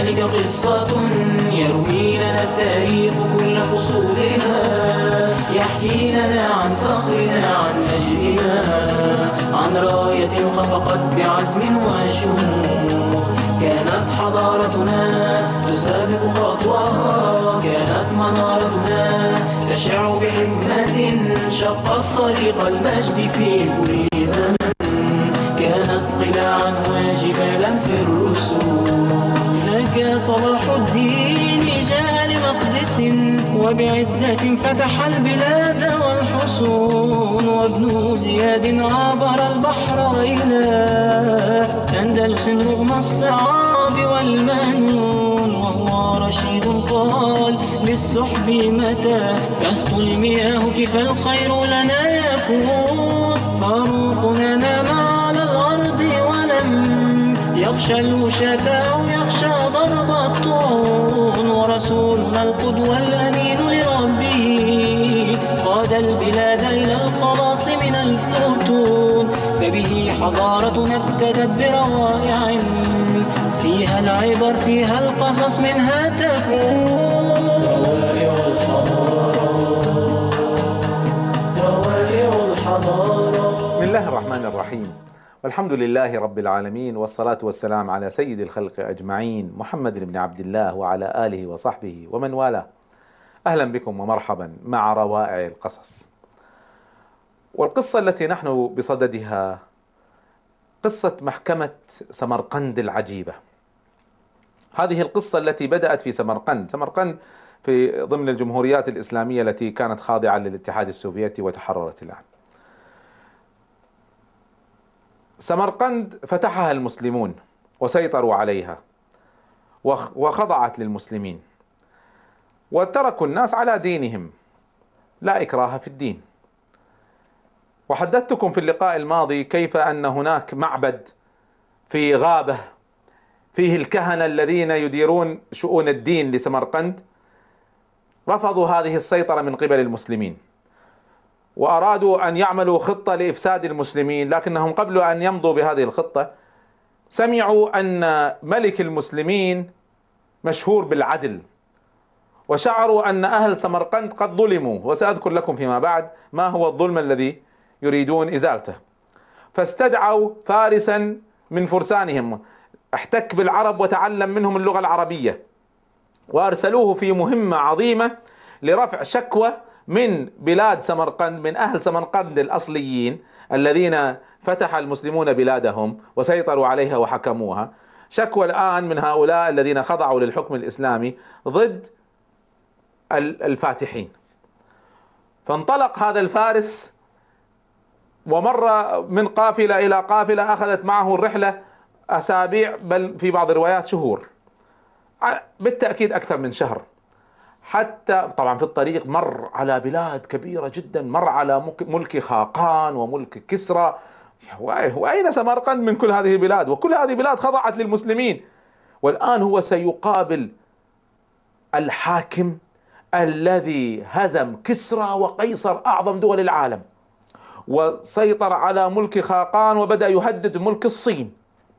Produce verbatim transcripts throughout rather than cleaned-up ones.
ذلك قصة يروي لنا التاريخ كل فصولها، يحكي لنا عن فخرنا عن مجدنا، عن راية خفقت بعزم وشموخ. كانت حضارتنا تسابق خطوها، كانت منارتنا تشع بحكمة، شقت طريق المجد في كل زمن. كانت قلاعا وجبالا في الرسوخ. نجا صلاح الدين جاء لمقدس، وبعزة فتح البلاد والحصون. وابن زياد عبر البحر إلى أندلس رغم الصعاب والمنون. وهو رشيد قال للسحب متى تهت المياه كيف الخير لنا يكون. فاروقنا نام على الأرض ولم يخشى الوشاة أو يخشى ضرب الطعون. ورسولنا القدوة الأمين لربه قاد البلاد إلى الخلاص من الفتون. فبه حضارتنا ابتدت بروائع، فيها العبر فيها القصص منها تكون. روائع الحضارة، روائع الحضارة. بسم الله الرحمن الرحيم، والحمد لله رب العالمين، والصلاة والسلام على سيد الخلق أجمعين محمد بن عبد الله وعلى آله وصحبه ومن والاه. أهلا بكم ومرحبا مع روائع القصص. والقصة التي نحن بصددها قصة محكمة سمرقند العجيبة. هذه القصة التي بدأت في سمرقند. سمرقند في ضمن الجمهوريات الإسلامية التي كانت خاضعة للاتحاد السوفيتي وتحررت الآن. سمرقند فتحها المسلمون وسيطروا عليها وخضعت للمسلمين، وتركوا الناس على دينهم، لا إكراه في الدين. وحدثتكم في اللقاء الماضي كيف أن هناك معبد في غابة فيه الكهنة الذين يديرون شؤون الدين لسمرقند رفضوا هذه السيطرة من قبل المسلمين، وأرادوا أن يعملوا خطة لإفساد المسلمين. لكنهم قبل أن يمضوا بهذه الخطة سمعوا أن ملك المسلمين مشهور بالعدل، وشعروا أن أهل سمرقند قد ظلموا، وسأذكر لكم فيما بعد ما هو الظلم الذي يريدون إزالته. فاستدعوا فارسا من فرسانهم احتك بالعرب وتعلم منهم اللغة العربية، وأرسلوه في مهمة عظيمة لرفع شكوى من بلاد سمرقند، من أهل سمرقند الأصليين الذين فتح المسلمون بلادهم وسيطروا عليها وحكموها. شكوى الآن من هؤلاء الذين خضعوا للحكم الإسلامي ضد الفاتحين. فانطلق هذا الفارس ومر من قافلة إلى قافلة، أخذت معه الرحلة أسابيع، بل في بعض الروايات شهور، بالتأكيد أكثر من شهر. حتى طبعا في الطريق مر على بلاد كبيرة جدا، مر على ملك خاقان وملك كسرى، وأين سمرقند من كل هذه البلاد؟ وكل هذه البلاد خضعت للمسلمين. والآن هو سيقابل الحاكم الذي هزم كسرى وقيصر أعظم دول العالم، وسيطر على ملك خاقان، وبدأ يهدد ملك الصين.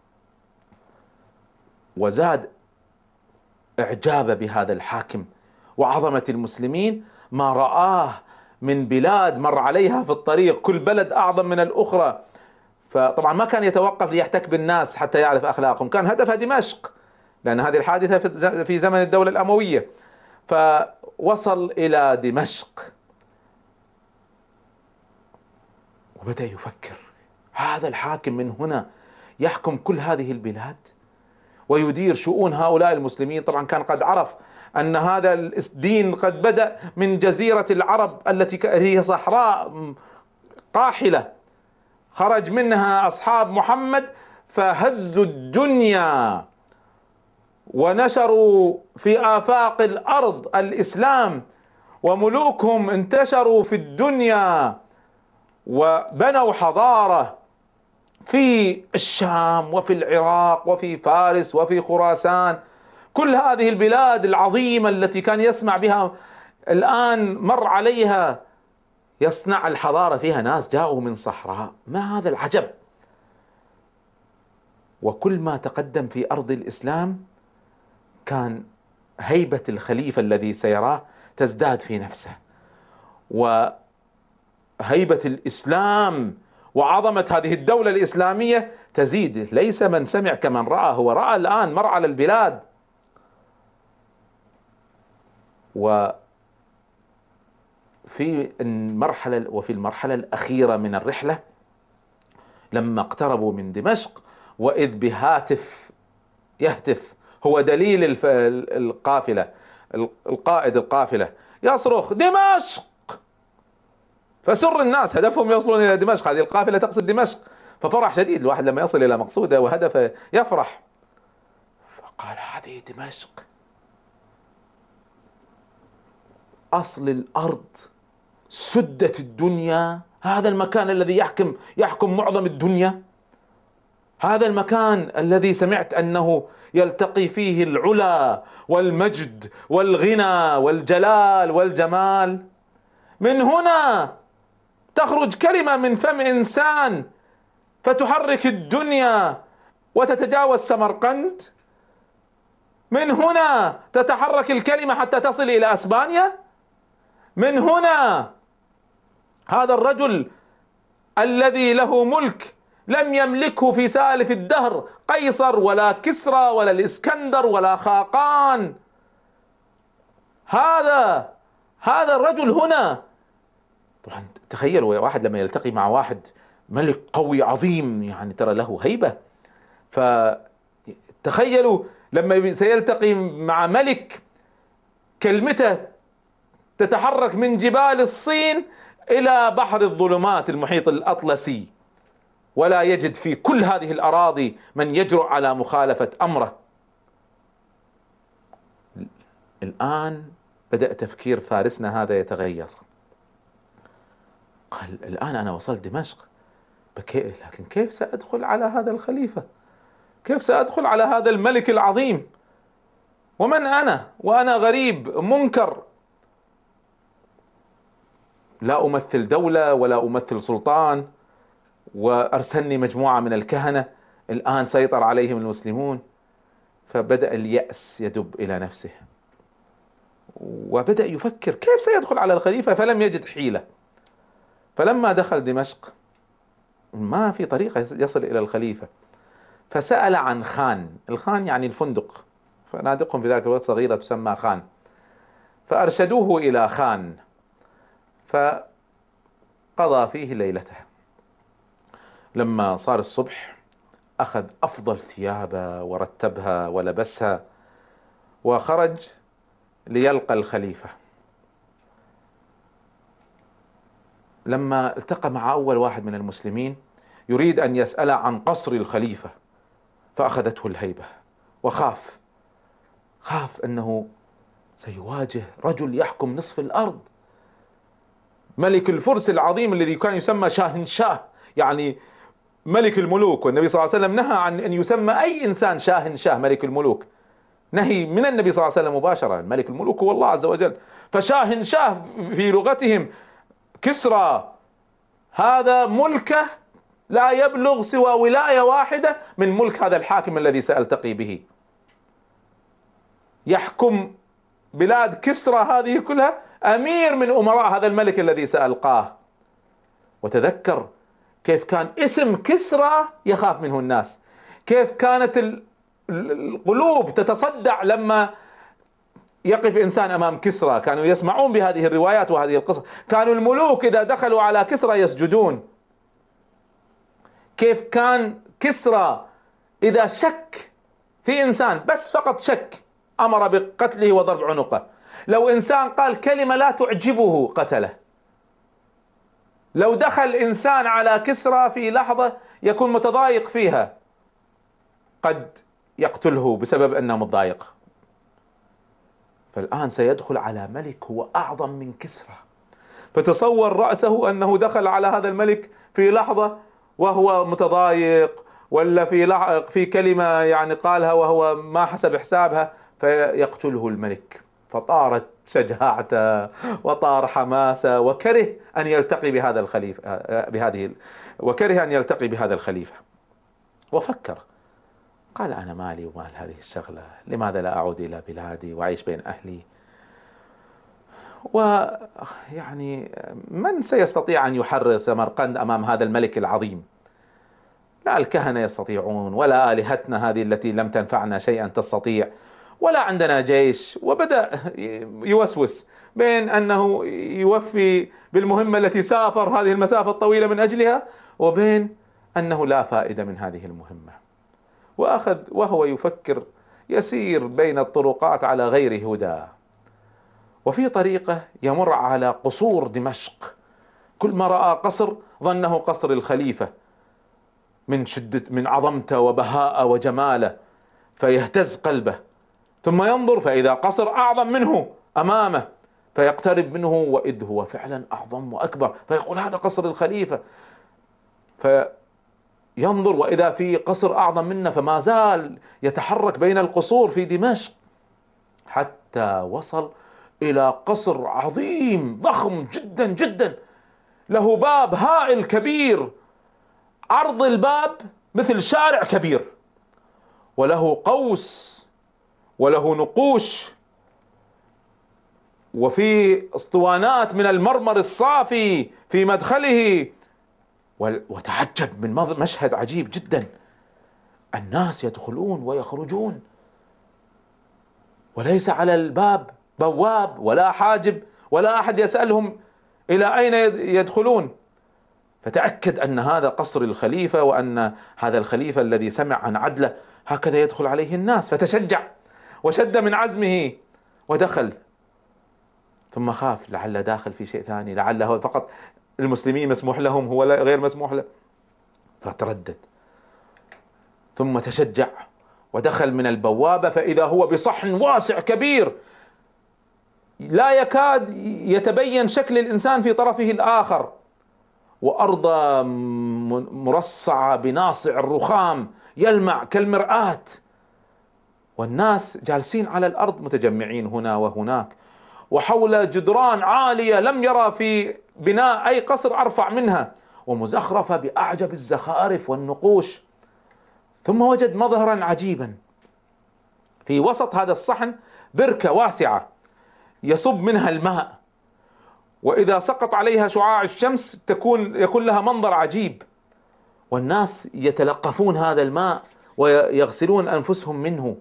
وزاد إعجاب بهذا الحاكم وعظمة المسلمين ما رآه من بلاد مر عليها في الطريق، كل بلد أعظم من الأخرى. فطبعا ما كان يتوقف ليحتك بالناس حتى يعرف أخلاقهم، كان هدفها دمشق، لأن هذه الحادثة في زمن الدولة الأموية. فوصل إلى دمشق وبدأ يفكر، هذا الحاكم من هنا يحكم كل هذه البلاد ويدير شؤون هؤلاء المسلمين. طبعا كان قد عرف أن هذا الدين قد بدأ من جزيرة العرب التي هي صحراء قاحلة، خرج منها أصحاب محمد فهزوا الدنيا ونشروا في آفاق الأرض الإسلام، وملوكهم انتشروا في الدنيا وبنوا حضارة في الشام وفي العراق وفي فارس وفي خراسان. كل هذه البلاد العظيمة التي كان يسمع بها الآن مر عليها، يصنع الحضارة فيها ناس جاءوا من صحراء. ما هذا العجب؟ وكل ما تقدم في أرض الإسلام كان هيبة الخليفة الذي سيراه تزداد في نفسه، وهيبة الإسلام وعظمة هذه الدولة الإسلامية تزيد. ليس من سمع كمن رأى، هو رأى الآن، مر على البلاد. وفي المرحلة وفي المرحلة الأخيرة من الرحلة لما اقتربوا من دمشق، وإذ بهاتف يهتف، هو دليل القافلة، القائد القافلة يصرخ دمشق، فسر الناس، هدفهم يوصلون إلى دمشق، هذه القافلة تقصد دمشق، ففرح شديد الواحد لما يصل إلى مقصوده وهدفه يفرح، فقال هذه دمشق، أصل الأرض، سدة الدنيا، هذا المكان الذي يحكم يحكم معظم الدنيا، هذا المكان الذي سمعت أنه يلتقي فيه العلا والمجد والغنى والجلال والجمال. من هنا تخرج كلمة من فم إنسان فتحرك الدنيا وتتجاوز سمرقند. من هنا تتحرك الكلمة حتى تصل إلى أسبانيا. من هنا هذا الرجل الذي له ملك لم يملكه في سالف الدهر قيصر ولا كسرى ولا الإسكندر ولا خاقان، هذا هذا الرجل هنا. طبعا تخيلوا واحد لما يلتقي مع واحد ملك قوي عظيم، يعني ترى له هيبة، فتخيلوا لما سيلتقي مع ملك كلمته تتحرك من جبال الصين إلى بحر الظلمات المحيط الأطلسي، ولا يجد في كل هذه الأراضي من يجرؤ على مخالفة أمره. الآن بدأ تفكير فارسنا هذا يتغير، قال الآن أنا وصلت دمشق، لكن كيف سأدخل على هذا الخليفة؟ كيف سأدخل على هذا الملك العظيم؟ ومن أنا وأنا غريب منكر، لا أمثل دولة ولا أمثل سلطان، وأرسلني مجموعة من الكهنة، الآن سيطر عليهم المسلمون. فبدأ اليأس يدب إلى نفسه، وبدأ يفكر كيف سيدخل على الخليفة، فلم يجد حيلة. فلما دخل دمشق ما في طريقة يصل إلى الخليفة، فسأل عن خان. الخان يعني الفندق، فنادقهم في ذاك الوقت صغيرة تسمى خان، فأرشدوه إلى خان، فقضى فيه ليلته. لما صار الصبح أخذ أفضل ثيابه ورتبها ولبسها وخرج ليلقى الخليفة. لما التقى مع أول واحد من المسلمين يريد أن يسأل عن قصر الخليفة، فأخذته الهيبة وخاف، خاف أنه سيواجه رجل يحكم نصف الأرض، ملك الفرس العظيم الذي كان يسمى شاهنشاه، يعني ملك الملوك. والنبي صلى الله عليه وسلم نهى عن أن يسمى أي إنسان شاهنشاه ملك الملوك، نهي من النبي صلى الله عليه وسلم مباشرة، ملك الملوك هو الله عز وجل. فشاهنشاه في لغتهم كسرى، هذا ملكه لا يبلغ سوى ولاية واحدة من ملك هذا الحاكم الذي سألتقي به، يحكم بلاد كسرى هذه كلها، أمير من أمراء هذا الملك الذي سألقاه. وتذكر كيف كان اسم كسرى يخاف منه الناس، كيف كانت القلوب تتصدع لما يقف إنسان أمام كسرى، كانوا يسمعون بهذه الروايات وهذه القصص، كانوا الملوك إذا دخلوا على كسرى يسجدون. كيف كان كسرى إذا شك في إنسان بس فقط شك أمر بقتله وضرب عنقه، لو إنسان قال كلمة لا تعجبه قتله، لو دخل إنسان على كسرى في لحظة يكون متضايق فيها قد يقتله بسبب أنه متضايق. فالآن سيدخل على ملك هو أعظم من كسرى، فتصور رأسه أنه دخل على هذا الملك في لحظة وهو متضايق، ولا في في كلمة يعني قالها وهو ما حسب حسابها فيقتله الملك. فطارت شجاعته وطار حماسه، وكره أن يلتقي بهذا الخليفة بهذه وكره أن يلتقي بهذا الخليفة. وفكر قال أنا مالي ومال هذه الشغلة، لماذا لا أعود إلى بلادي وأعيش بين أهلي؟ ويعني من سيستطيع أن يحرر سمرقند أمام هذا الملك العظيم؟ لا الكهنة يستطيعون، ولا آلهتنا هذه التي لم تنفعنا شيئا تستطيع، ولا عندنا جيش. وبدأ يوسوس بين أنه يوفي بالمهمة التي سافر هذه المسافة الطويلة من أجلها، وبين أنه لا فائدة من هذه المهمة. وأخذ وهو يفكر يسير بين الطرقات على غير هدى، وفي طريقه يمر على قصور دمشق. كل ما رأى قصر ظنه قصر الخليفة من شدة من عظمته وبهاءه وجماله، فيهتز قلبه. ثم ينظر فإذا قصر أعظم منه أمامه، فيقترب منه وإذ هو فعلا أعظم وأكبر، فيقول هذا قصر الخليفة. فينظر وإذا في قصر أعظم منه، فما زال يتحرك بين القصور في دمشق حتى وصل إلى قصر عظيم ضخم جدا جدا، له باب هائل كبير، عرض الباب مثل شارع كبير، وله قوس وله نقوش، وفي اسطوانات من المرمر الصافي في مدخله. وتعجب من مشهد عجيب جدا، الناس يدخلون ويخرجون، وليس على الباب بواب ولا حاجب ولا أحد يسألهم إلى أين يدخلون. فتأكد أن هذا قصر الخليفة، وأن هذا الخليفة الذي سمع عن عدله هكذا يدخل عليه الناس، فتشجع وشد من عزمه ودخل. ثم خاف لعل داخل في شيء ثاني، لعله فقط المسلمين مسموح لهم هو غير مسموح له، فتردد. ثم تشجع ودخل من البوابة، فإذا هو بصحن واسع كبير لا يكاد يتبين شكل الإنسان في طرفه الآخر، وأرض مرصعة بناصع الرخام يلمع كالمرآة، والناس جالسين على الأرض متجمعين هنا وهناك، وحول جدران عالية لم يرى في بناء أي قصر أرفع منها، ومزخرفة بأعجب الزخارف والنقوش. ثم وجد مظهرا عجيبا، في وسط هذا الصحن بركة واسعة يصب منها الماء، وإذا سقط عليها شعاع الشمس تكون يكون لها منظر عجيب، والناس يتلقفون هذا الماء ويغسلون أنفسهم منه.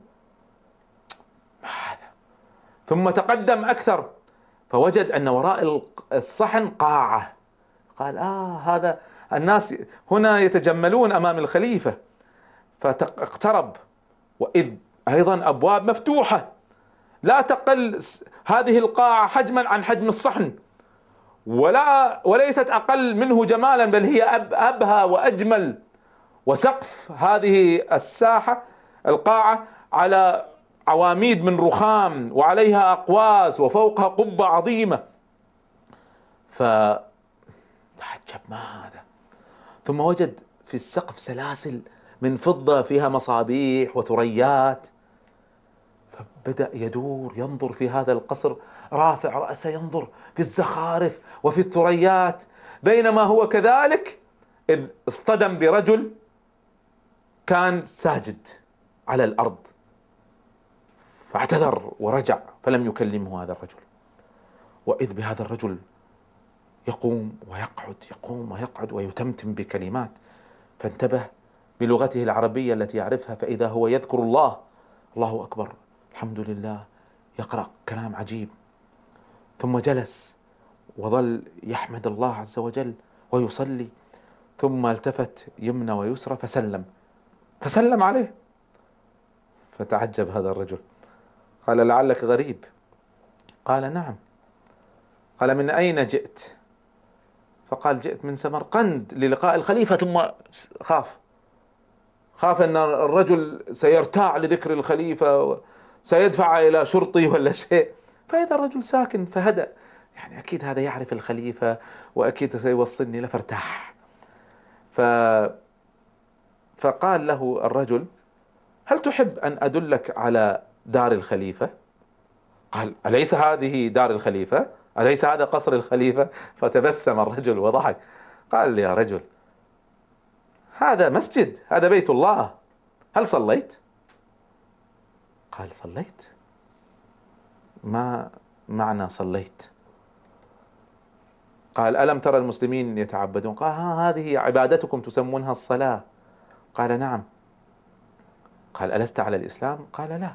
ما هذا؟ ثم تقدم أكثر فوجد أن وراء الصحن قاعة. قال آه هذا الناس هنا يتجملون أمام الخليفة. فاقترب، وإذ أيضا أبواب مفتوحة لا تقل هذه القاعة حجما عن حجم الصحن، ولا وليست أقل منه جمالا، بل هي أب أبهى وأجمل. وسقف هذه الساحة القاعة على عواميد من رخام، وعليها أقواس، وفوقها قبة عظيمة. فتعجب ما هذا. ثم وجد في السقف سلاسل من فضة فيها مصابيح وثريات، فبدأ يدور ينظر في هذا القصر، رافع رأسه ينظر في الزخارف وفي الثريات. بينما هو كذلك إذ اصطدم برجل كان ساجد على الأرض، فاعتذر ورجع فلم يكلمه هذا الرجل. وإذ بهذا الرجل يقوم ويقعد يقوم ويقعد ويتمتم بكلمات، فانتبه بلغته العربية التي يعرفها، فإذا هو يذكر الله، الله أكبر، الحمد لله، يقرأ كلام عجيب. ثم جلس وظل يحمد الله عز وجل ويصلي، ثم التفت يمنى ويسرى فسلم فسلم عليه. فتعجب هذا الرجل، قال لعلك غريب؟ قال نعم. قال من أين جئت؟ فقال جئت من سمرقند للقاء الخليفة. ثم خاف خاف أن الرجل سيرتاع لذكر الخليفة، سيدفع إلى شرطي ولا شيء. فإذا الرجل ساكن فهدأ، يعني أكيد هذا يعرف الخليفة وأكيد سيوصلني له، فارتاح. ف... فقال له الرجل هل تحب أن أدلك على دار الخليفة؟ قال أليس هذه دار الخليفة؟ أليس هذا قصر الخليفة؟ فتبسم الرجل وضحك، قال لي يا رجل هذا مسجد، هذا بيت الله، هل صليت؟ قال صليت؟ ما معنى صليت؟ قال ألم ترى المسلمين يتعبدون؟ قال ها هذه عبادتكم تسمونها الصلاة. قال نعم. قال ألست على الإسلام؟ قال لا.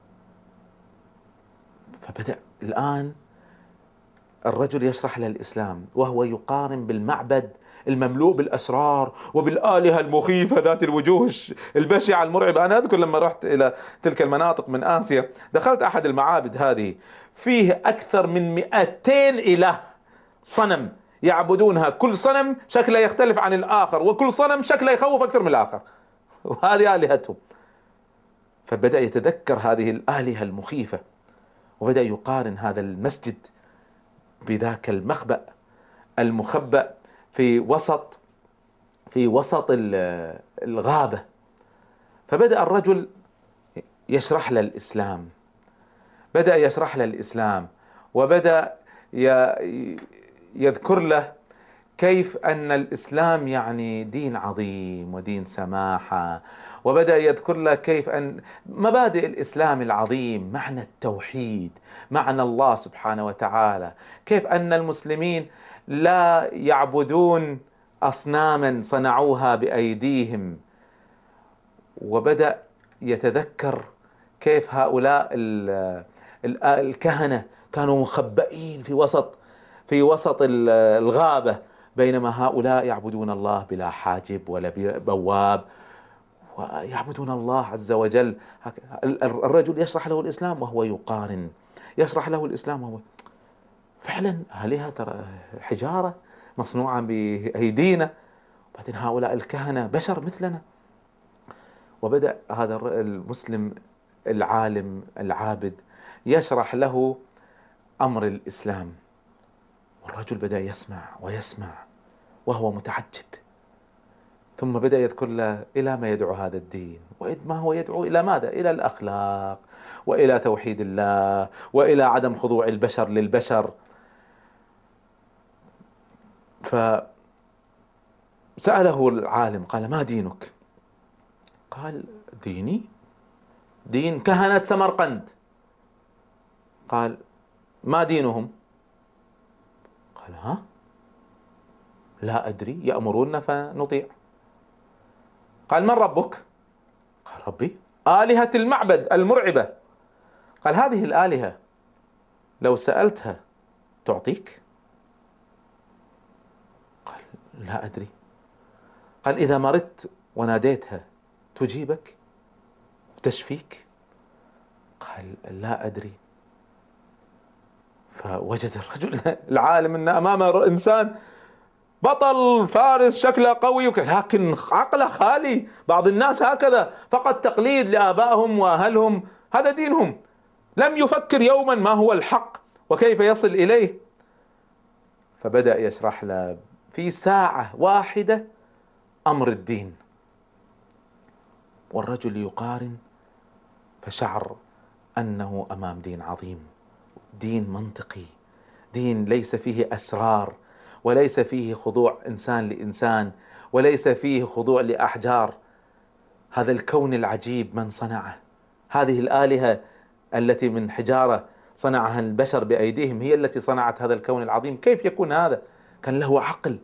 فبدأ الآن الرجل يشرح له الإسلام وهو يقارن بالمعبد المملوء بالأسرار وبالآلهة المخيفة ذات الوجوه البشعة المرعبة. أنا أذكر لما رحت إلى تلك المناطق من آسيا دخلت أحد المعابد هذه، فيه أكثر من مئتين إله صنم يعبدونها، كل صنم شكله يختلف عن الآخر وكل صنم شكله يخوف أكثر من الآخر، وهذه آلهتهم. فبدأ يتذكر هذه الآلهة المخيفة وبدأ يقارن هذا المسجد بذاك المخبأ المخبأ في وسط في وسط الغابة. فبدأ الرجل يشرح له الإسلام، بدأ يشرح له الإسلام وبدأ يذكر له كيف أن الإسلام يعني دين عظيم ودين سماحة، وبدأ يذكر له كيف أن مبادئ الإسلام العظيم معنى التوحيد، معنى الله سبحانه وتعالى، كيف أن المسلمين لا يعبدون أصناما صنعوها بأيديهم. وبدأ يتذكر كيف هؤلاء الكهنة كانوا مخبئين في وسط في وسط الغابة، بينما هؤلاء يعبدون الله بلا حاجب ولا بواب ويعبدون الله عز وجل. الرجل يشرح له الإسلام وهو يقارن، يشرح له الإسلام وهو فعلا آلهة ترى حجارة مصنوعة بأيدينا، بعدين هؤلاء الكهنة بشر مثلنا. وبدأ هذا المسلم العالم العابد يشرح له أمر الإسلام، والرجل بدأ يسمع ويسمع وهو متعجب. ثم بدأ يذكر له إلى ما يدعو هذا الدين، وما هو يدعو إلى ماذا؟ إلى الأخلاق وإلى توحيد الله وإلى عدم خضوع البشر للبشر. فسأله العالم قال ما دينك؟ قال ديني دين كهنة سمرقند. قال ما دينهم؟ قال ها لا أدري، يأمروننا فنطيع. قال من ربك؟ قال ربي آلهة المعبد المرعبة. قال هذه الآلهة لو سألتها تعطيك؟ قال لا أدري. قال إذا مرضت وناديتها تجيبك تشفيك؟ قال لا أدري. فوجد الرجل العالم أن أمامه إنسان بطل فارس شكله قوي لكن عقله خالي. بعض الناس هكذا فقط تقليد لآبائهم وأهلهم، هذا دينهم، لم يفكر يوما ما هو الحق وكيف يصل إليه. فبدأ يشرح له في ساعة واحدة أمر الدين، والرجل يقارن فشعر أنه أمام دين عظيم، دين منطقي، دين ليس فيه أسرار وليس فيه خضوع إنسان لإنسان وليس فيه خضوع لأحجار. هذا الكون العجيب من صنعه؟ هذه الآلهة التي من حجارة صنعها البشر بأيديهم هي التي صنعت هذا الكون العظيم، كيف يكون هذا؟ كان له عقل.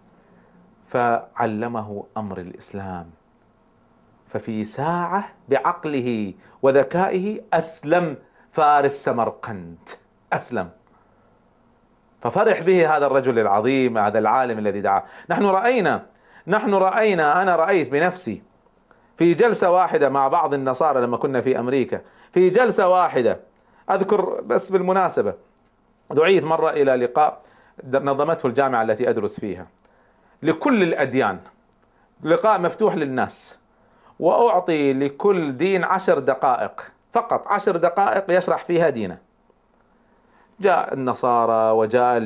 فعلمه أمر الإسلام، ففي ساعة بعقله وذكائه أسلم فارس سمرقند، أسلم. ففرح به هذا الرجل العظيم، هذا العالم الذي دعاه. نحن رأينا نحن رأينا أنا رأيت بنفسي في جلسة واحدة مع بعض النصارى لما كنا في أمريكا، في جلسة واحدة أذكر بس بالمناسبة دعيت مرة إلى لقاء نظمته الجامعة التي أدرس فيها لكل الأديان، لقاء مفتوح للناس، وأعطي لكل دين عشر دقائق فقط، عشر دقائق يشرح فيها دينه. جاء النصارى وجاء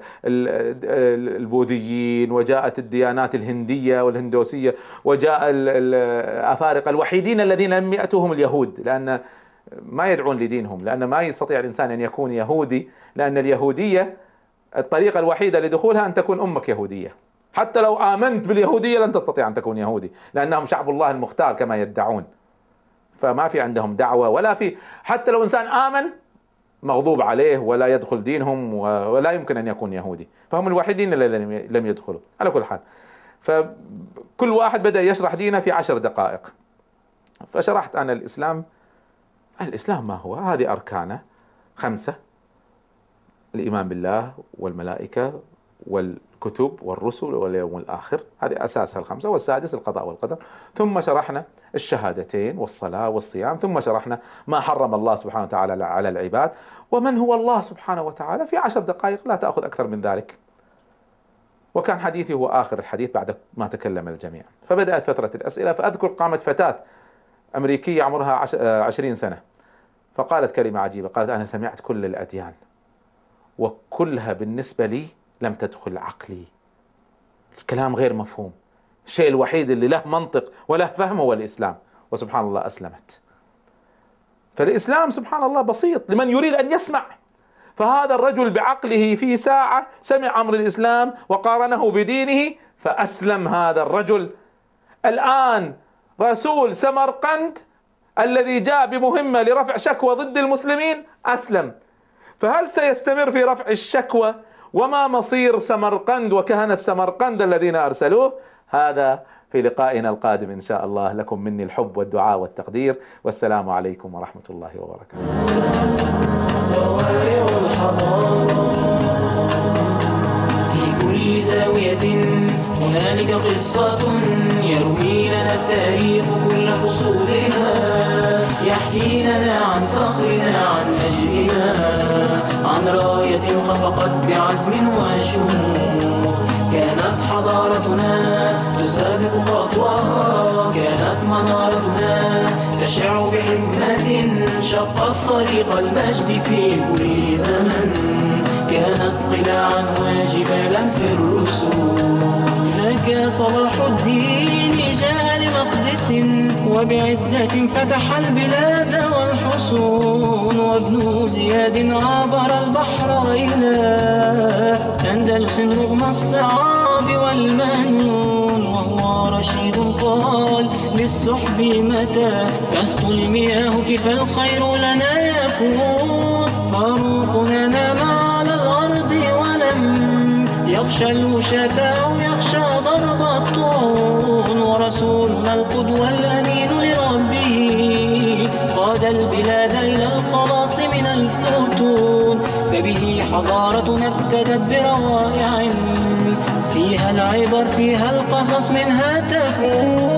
البوذيين وجاءت الديانات الهندية والهندوسية وجاء الأفارقة، الوحيدين الذين لم يأتوهم اليهود، لأن ما يدعون لدينهم، لأن ما يستطيع الإنسان أن يكون يهودي، لأن اليهودية الطريقة الوحيدة لدخولها أن تكون أمك يهودية، حتى لو آمنت باليهودية لن تستطيع أن تكون يهودي، لأنهم شعب الله المختار كما يدعون. فما في عندهم دعوة ولا في، حتى لو إنسان آمن مغضوب عليه ولا يدخل دينهم ولا يمكن أن يكون يهودي، فهم الوحيدين اللي لم يدخلوا. على كل حال، فكل واحد بدأ يشرح دينه في عشر دقائق. فشرحت أنا الإسلام. الإسلام ما هو؟ هذه أركانه خمسة: الإيمان بالله والملائكة والكتب والرسل واليوم الآخر، هذه أساسها الخمسة، والسادس القضاء والقدر. ثم شرحنا الشهادتين والصلاة والصيام، ثم شرحنا ما حرم الله سبحانه وتعالى على العباد، ومن هو الله سبحانه وتعالى، في عشر دقائق لا تأخذ أكثر من ذلك. وكان حديثي هو آخر الحديث بعد ما تكلم الجميع. فبدأت فترة الأسئلة. فأذكر قامت فتاة أمريكية عمرها عشرين سنة، فقالت كلمة عجيبة، قالت: أنا سمعت كل الأديان وكلها بالنسبة لي لم تدخل عقلي، الكلام غير مفهوم، الشيء الوحيد اللي له منطق وله فهم هو الإسلام. وسبحان الله أسلمت. فالإسلام سبحان الله بسيط لمن يريد أن يسمع. فهذا الرجل بعقله في ساعة سمع أمر الإسلام وقارنه بدينه فأسلم هذا الرجل. الآن رسول سمرقند الذي جاء بمهمة لرفع شكوى ضد المسلمين أسلم. فهل سيستمر في رفع الشكوى؟ وما مصير سمرقند وكهنة سمرقند الذين أرسلوه؟ هذا في لقائنا القادم إن شاء الله. لكم مني الحب والدعاء والتقدير، والسلام عليكم ورحمة الله وبركاته. في كل زاوية هنالك قصة يروي لنا التاريخ كل فصولها، يحكي لنا عن فخرنا عن مجدنا، عن راية خفقت بعزم وشموخ. كانت حضارتنا تسابق خطوها، كانت منارتنا تشع بحكمة، شقت طريق المجد في كل زمن، كانت قلاعا وجبالا في الرسوخ. هناك صلاح الدين جاء لمقدس وبعزة فتح البلاد والحصون، وابن زياد عبر البحر إلى أندلس رغم الصعاب والمنون، وهو رشيد قال للسحب متى تهت المياه كيف الخير لنا يكون. فاروقنا نام على الأرض ولم يخشى الوشاة أو يخشى ضرب الطعون، ورسولنا القدوة الأمين لربه قاد البلاد إلى الخلاص من الفتون. فبه حضارتنا ابتدت بروائع فيها العبر فيها القصص منها تكون.